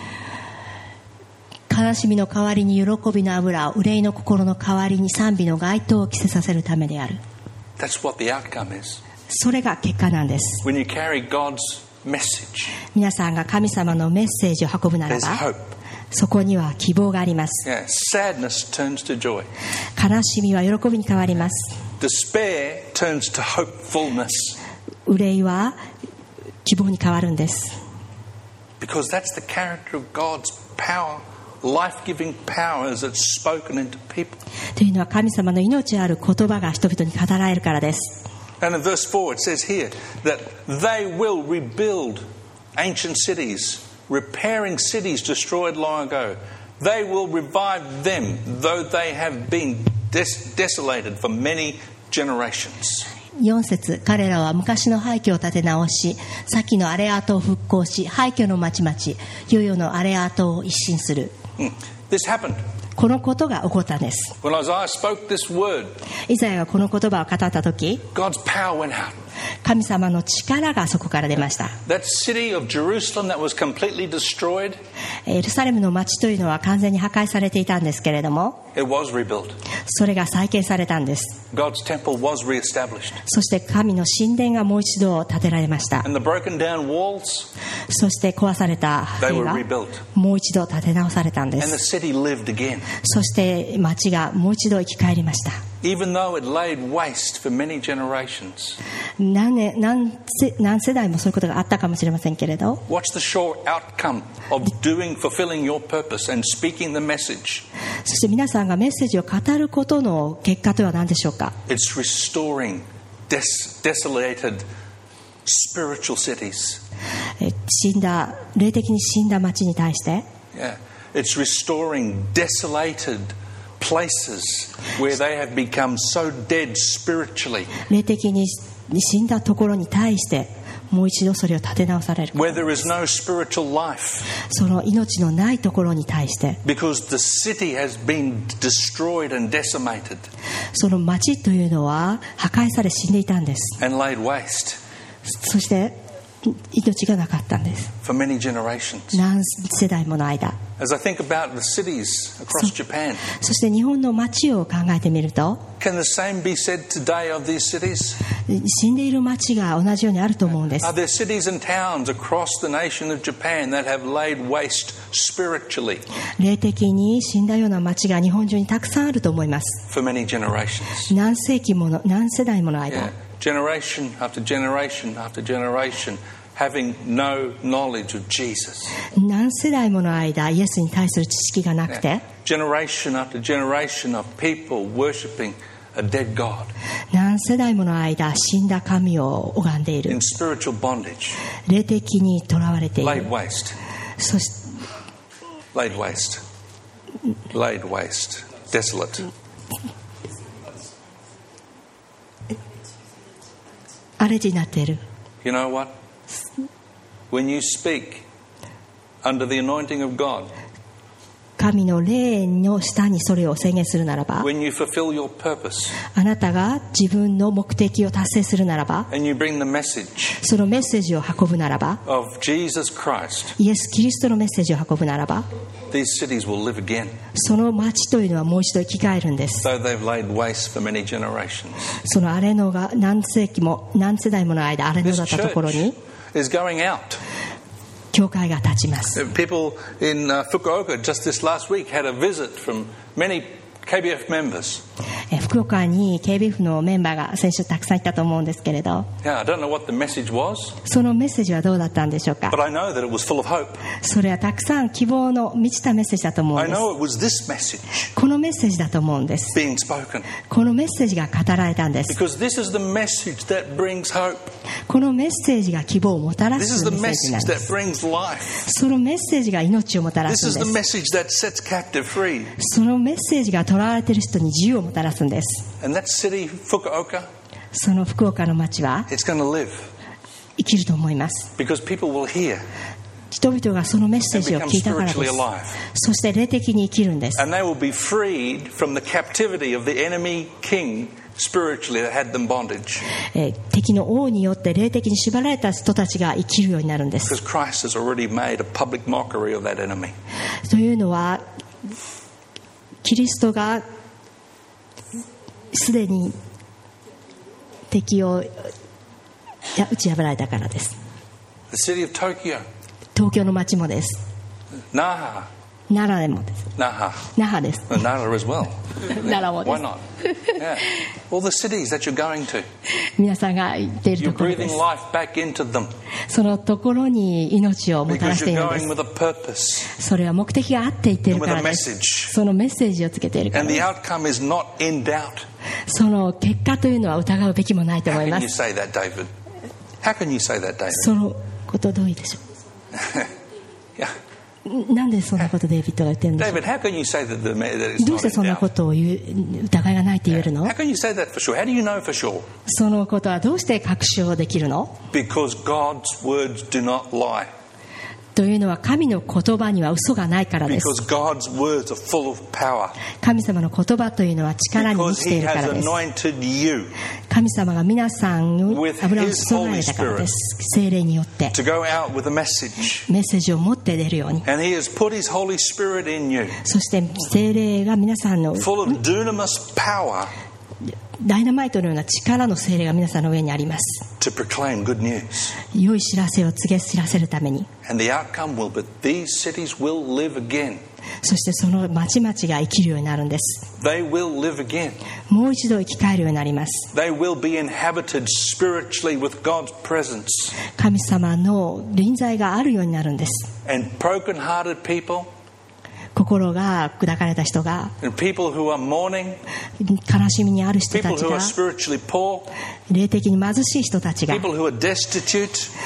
悲しみの代わりに喜びの油を、憂いの心の代わりに賛美の街灯を着せさせるためである。 That's what the outcome is. それが結果なんです。 When you carry God's message, 皆さんが神様のメッセージを運ぶなら there's ば、 hope. そこには希望があります。 Yeah. Sadness turns to joy. 悲しみは喜びに変わります。 Despair turns to hopefulness. 憂いは希望に変わるんです。 Because that's the character of God's power, life-giving power as it's spoken into people. というのは神様の命ある言葉が人々に語られるからです。 And in verse 4 it says here that they will rebuild ancient cities, repairing cities destroyed long ago. They will revive them, though they have been desolated for many generations. 4節、彼らは昔の廃墟を建て直し、先の荒れ跡を復興し、廃墟の町々、世々の荒れ跡を一新する。 This happened. このことが起こったんです。 When Isaiah spoke this word, イザヤがこの言葉を語ったとき、 God's power went out. 神様の力がそこから出ました。 That city of Jerusalem that was completely destroyed, エルサレムの町というのは完全に破壊されていたんですけれども、 it was rebuilt. それが再建されたんです。 God's temple was reestablished. そして神の神殿がもう一度建てられました。 And the broken down walls, そして壊された they 塀 were が rebuilt. もう一度建て直されたんで And the す。 city lived again. そして町がもう一度生き返りました。 Even though it laid waste for many generations. 何世代もそういうことがあったかもしれませんけれど、 What's the sure outcome of fulfilling your purpose and speaking the message? そして皆さんがメッセージを語ることの結果とは何でしょうか。 It's restoring desolated spiritual cities. 霊的に死んだ町に対して、 Yeah. It's restoring desolated places where they have become so dead spiritually. 霊的に死んだところに対してもう一度それを立て直される。 Where there is no spiritual life. その命のないところに対して、 Because the city has been destroyed and decimated その町というのは破壊され死んでいたんです。 and laid waste そして命がなかったんです。 for many generations. 何世代もの間。 As I think about the cities across Japan, そして日本の町を考えてみると、 can the same be said today of these cities? 死んでいる町が同じようにあると思うんです。 Are there cities and towns across the nation of Japan that have laid waste spiritually 霊的に死んだような町が日本中にたくさんあると思います。 for many generations? 何世紀もの何世代もの間、 Yeah. Generation after generation after generation having no knowledge of Jesus. 何世代もの間イエスに対する知識がなくて、 Generation after generation of people worshipping a dead God 何世代もの間死んだ神を拝んでいる、 in spiritual bondage, 霊的にとらわれてい laid る。 waste, そして laid waste, laid waste, desolate. 荒れ地になっている。 You know what? When you speak under the anointing of God, 神の霊の下にそれを宣言するならば、 when you fulfill your purpose あなたが自分の目的を達成するならば、 and you bring the message そのメッセージを運ぶならば、 of Jesus Christ, イエス・キリストのメッセージを運ぶならば、 these cities will live again, その町というのはもう一度生き返るんです。 though they've laid waste for many generations. その荒れ野が何世紀も何世代もの間荒れ野 This だったところ church に is going out. 教会が立ちます。 People in Fukuoka just this last week had a visit from many KBF members. 福岡に KBF のメンバーが先週たくさんいたと思うんですけれど、 Yeah, I don't know what the message was, そのメッセージはどうだったんでしょうか。 but I know that it was full of hope. それはたくさん希望の満ちたメッセージだと思うん I です。 know it was this message このメッセージだと思うんです。 being spoken. このメッセージが語られたんです。 Because this is the message that brings hope. このメッセージが希望をもたら This す is メ the ッセージな message んで that す。 brings life. そのメッセージが命をもたら This す is ん the です。 message that sets captive free. そのメッセージが囚われている人に自由をもたらすんです。 And that city, Fukuoka, その福岡の町は it's going to live 生きると思います。 because people will hear 人々がそのメッセージを聞いたからです。 and become spiritually alive. そして霊的に生きるんです。 And they will be freed from the captivity of the enemy king spiritually that had them bondage. 敵の王によって霊的に縛られた人たちが生きるようになるんです。 Because Christ has already made a public mockery of that enemy. というのはキリストがすでに敵を打ち破られたからです。 The city of Tokyo. 東京の街もです。 Naha. 奈良もです。 Naha. 那覇です。 Nara as well. 奈良もで Why す。 not? Yeah. All the cities that you're going to. 皆さんが行っている You're ところで breathing す。 life back into them そのところに命をもたら because してい you're るんで going す。 with a purpose それは目的があって言っている and か with a らです。 message. そのメッセージをつけているから And で the す。 outcome is not in doubt. その結果というのは疑うべきもないと How 思い can ま you す。 say that, David? How can you say that, David? そのことどういいでしょ Yeah. う。なんでそんなことデイビッドが言ってるんでしょ David, how can you say that it's う。どう not して in そんな doubt? ことを言う疑いがないって言えるの How？can you say that for sure? How do you know for sure? そのことはどうして確証できるの？ Because God's words do not lie. というのは神の言葉には嘘がないからです Because God's words are full of power. 神様の言葉というのは力に満 Because ちてい He るか has らです anointed you 神様が皆さんに with 油を His 注がれたからです聖霊によって to go out with a message. メッセージを持って出るように And He has put His Holy Spirit in you, そして聖霊が皆さんの full of dunamis power ダイナマイトのような力の聖霊が皆さんの上にあります to proclaim good news. 良い知らせを告げ知らせるために And the outcome will be these cities will live again. そしてその町々が生きるようになるんです They will live again. もう一度生き返るようになります They will be inhabited spiritually with God's presence. 神様の臨在があるようになるんです And broken-hearted people 心が砕かれた人が and people who are mourning, 悲しみにある人た people ち who が are spiritually poor, 霊的に貧しい人たちが people who are destitute,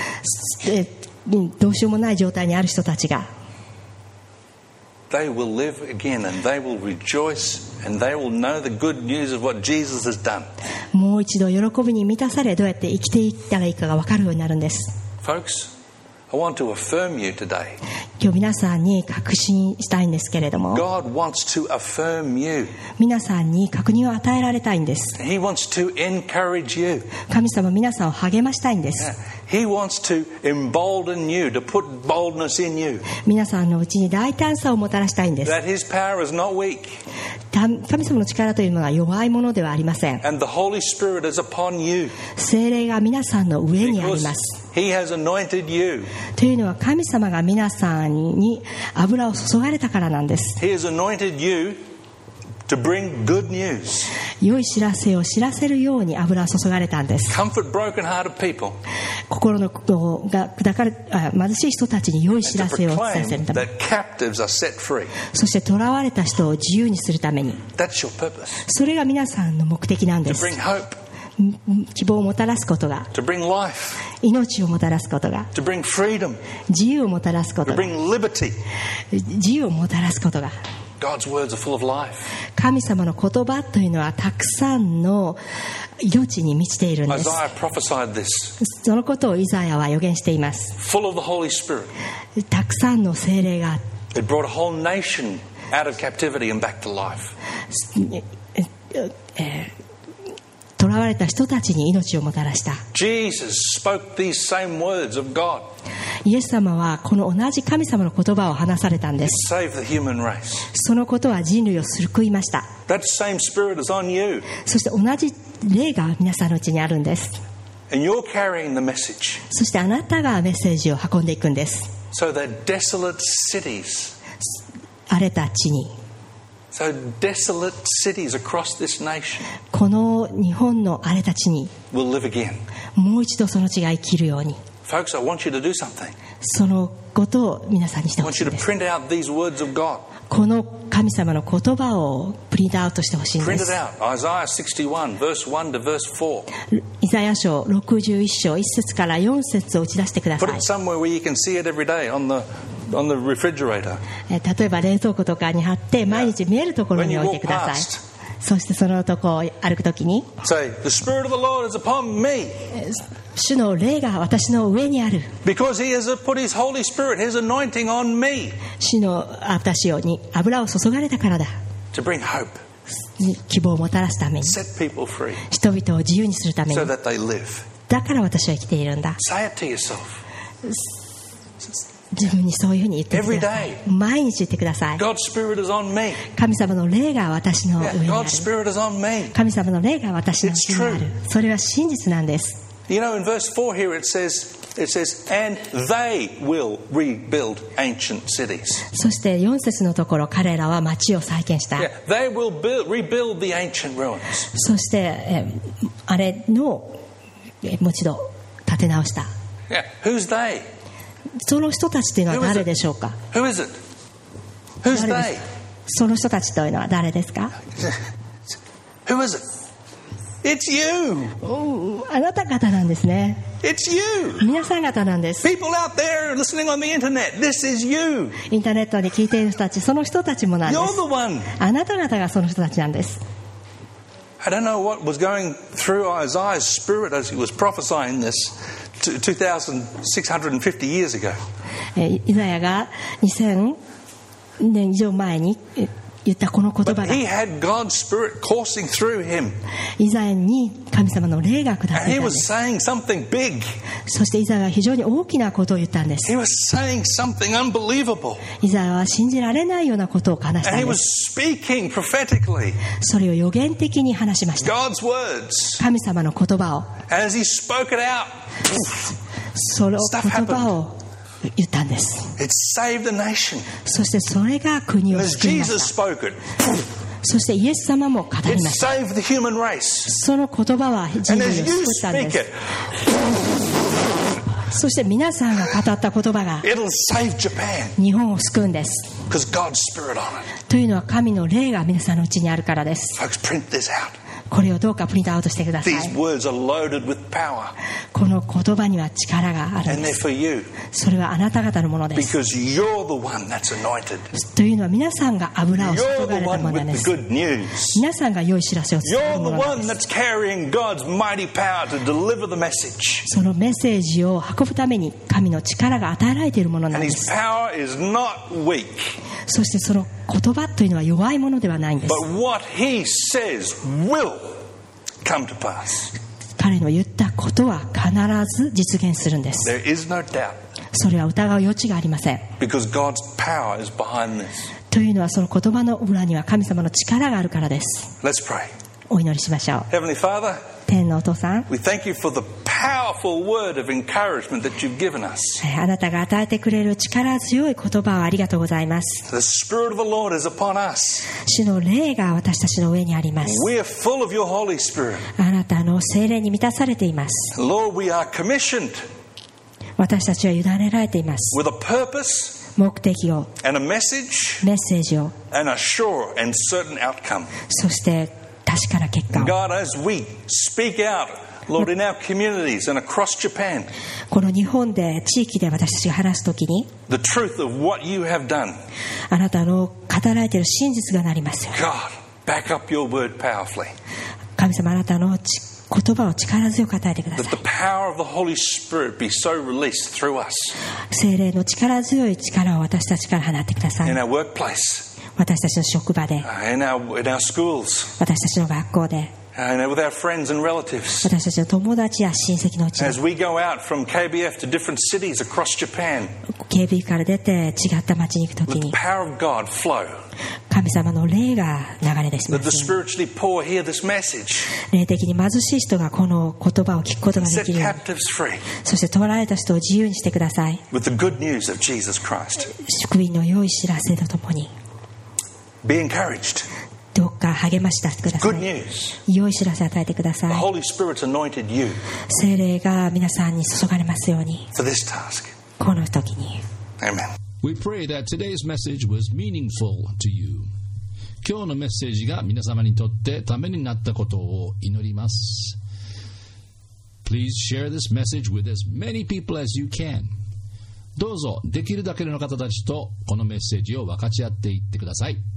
どうしようもない状態にある人たちが they will live again and they will rejoice and they will know the good news of what Jesus has done. もう一度喜びに満たされどうやって生きていったらいいかが分かるようになるんです Folks, I want to affirm you today. 今日皆さんに確信したいんですけれども God wants to affirm you. 皆さんに確認を与えられたいんです He wants to encourage you. 神様皆さんを励ましたいんです He wants to embolden you, to put boldness in you. 皆さんのうちに大胆さをもたらしたいんです That His power is not weak. 神様の力というのは弱いものではありません And the Holy Spirit is upon you. 聖霊が皆さんの上にあり Because ます He has anointed you. というのは神様が皆さんに油を注がれたからなんです He has anointed you to bring good news. 良い知らせを知らせるように油を注がれたんです Comfort broken-hearted people. 心のが砕かれ貧しい人たちに良い知 And ら to せを伝え proclaim するため that captives are set free. そして囚われた人を自由にするために That's your purpose. それが皆さんの目的なんで To す bring hope, 希望をもたらすことが to bring life, 命をもたらすことが to bring freedom, 自由をもたらすこ to とが bring liberty. 自由をもたらすことが God's words are full of life. 神様の言葉というのはたくさんの命に満ちているんです Isaiah prophesied this. そのことをイザヤは予言しています Full of the Holy Spirit. たくさんの聖霊が It brought a whole nation out of captivity and back to life. 囚われた人たちに命をもたらした Jesus spoke these same words of God. イエス様はこの同じ神様の言葉を話されたんです Save the human race. そのことは人類を救いました That same Spirit is on you. そして同じ霊が皆さんのうちにあるんです And you're carrying the message そしてあなたがメッセージを運んでいくんです so that desolate cities, 荒れた地に so desolate cities across this nation この日本の荒れた地に will live again. もう一度その地が生きるように Folks, I want you to do something. そのことを皆さんにして I ほ want し you い to です print out these words of God. この神様の言葉をプリントアウトしてほしいんで Print it す out. Isaiah 61, verse 1 to verse 4. イザヤ書61章1節から4節を打ち出してくださ Put い it somewhere where you can see it every day on the refrigerator. 例えば冷蔵庫とかに貼って毎日見えるところに置いてください When you walk past そしてそのとこを歩くときに Say, the Spirit of the Lord is upon me 主の霊が私の上にある because He has put His Holy Spirit, His anointing on me 主の私に油を注がれたからだ to bring hope, 希望をもたらすために set people free 人々を自由にするために so that they live. だから私は生きているんだ Say it to yourself. 自分にそういうふうに言ってくださ Every い day. 毎日言ってください God's Spirit is on me. 神様の霊が私の Yeah, 上にある God's Spirit is on me. 神様の霊が私の It's 上にある true. それは真実なんです You know, in verse 4 here it says, It says, and they will rebuild ancient cities. そして4節のところ、彼らは町を再建した。 Yeah, they will rebuild the ancient ruins. そして、あれのもう一度建て直した。 Yeah, who's they? その人たちというのは誰でしょうか？ Who is it? Who's they? その人たちというのは誰ですか？ Who is it? It's you. あなた方なんですね。 It's you. 皆さん方なんです。 People out there listening on the internet, this is you. インターネットに聞いている人たち、その人たちもなんで You're す。 the one. あなた方がその人たちなんです。 I don't know what was going through Isaiah's spirit as he was prophesying this 2,650 years ago. イザヤが2000年以上前に言ったこの言葉 But が he had God's spirit coursing through him. イザヤに神様の霊が下ってい And he たんで was す。 saying something big. そしてイザヤは非常に大きなことを言ったんです。 He was saying something unbelievable. イザヤは信じられないようなことを話した And he んで was す。 speaking prophetically それを予言的に話しました。 God's words. 神様の言葉を、 And as he spoke it out, その言葉を言ったんです。 it saved the nation. そしてそれが国 And を as 救いまし Jesus た。 spoke it, そしてイエス様も語り it ました。 saved the human race. その言葉は人 And 類を as 救 you ったんで speak す。 it, そして皆さんが語った言葉が it'll save Japan 日本を救うんです。 because God's spirit on it. というのは神の霊が皆さんのうちにあるからです。 Folks, print this out. これをどうかプリントアウトしてください。 These words are loaded with power. この言葉には力があるん And で they're す。 for you それはあなた方のものです。 because you're the one that's anointed. というのは皆さんが油を注 You're が the れた one もの with で the す。 good news. 皆さんが良い知らせを伝え You're る the ものなん one です。 that's carrying God's mighty power to deliver the message. そのメッセージを運ぶために神の力が与えられているものなん And で his す。 power is not weak. そしてその言葉というのは弱いものではないんです。 But what he says will come to pass. 彼の言ったことは必ず実現するんです。 There is no doubt それは疑う余地がありません。 because God's power is behind this. というのはその言葉の裏には神様の力があるからです。 Let's pray. お祈りしましょう。 Heavenly Father, 天のお父さん、 we thank you for the powerful word of encouragement that you've given us. あなたが与えてくれる力強い言葉をありがとうございます。 The Spirit of the Lord is upon us. 主の霊が私たちの上にあります。 We are full of your Holy Spirit. あなたの聖霊に満たされています。 Lord, we are commissioned 私たちは委ねられています。 with a purpose 目的を、 and a message メッセージを、 and a sure and certain outcome. そして確かな結果を。 God, as we speak out, Lord, in our communities and across Japan, この日本で地域で私たちが話すときに、 the truth of what you have done, あなたの語られている真実がなりますよ。 God, back up your word powerfully. 神様、あなたの言葉を力強く与えてくだ That さ the power of the Holy Spirit be so released through us い。聖霊の力強い力を私たちから放ってくださ in い。 our workplace, 私たちの職場で、 in our schools, 私たちの学校で、 with our friends and relatives. 私たちの友達や親戚のうちに、 As we go out from KBF to different cities across Japan, KB から出て違った町に行くとき let the に、 power of God flow. 神様の霊が流れ出しま Let the すように。 spiritually poor hear this message. 霊的に貧しい人がこの言葉を聞くことがで Set きるように、 captives free そして取られた人を自由にしてください。 with the good news of Jesus Christ. 福音の良い知らせとともに、 Be encouraged. どうか励まし出してくださ Good い。 news. 良い知らせを与えてくださ The い。 Holy Spirit's anointed you 聖霊が皆さんに注がれますように、 for this task. この時に。 Amen. We pray that today's message was meaningful to you. 今日のメッセージが皆様にとってためになったことを祈ります。Please share this message with as many people as you can. どうぞできるだけの方たちとこのメッセージを分かち合っていってください。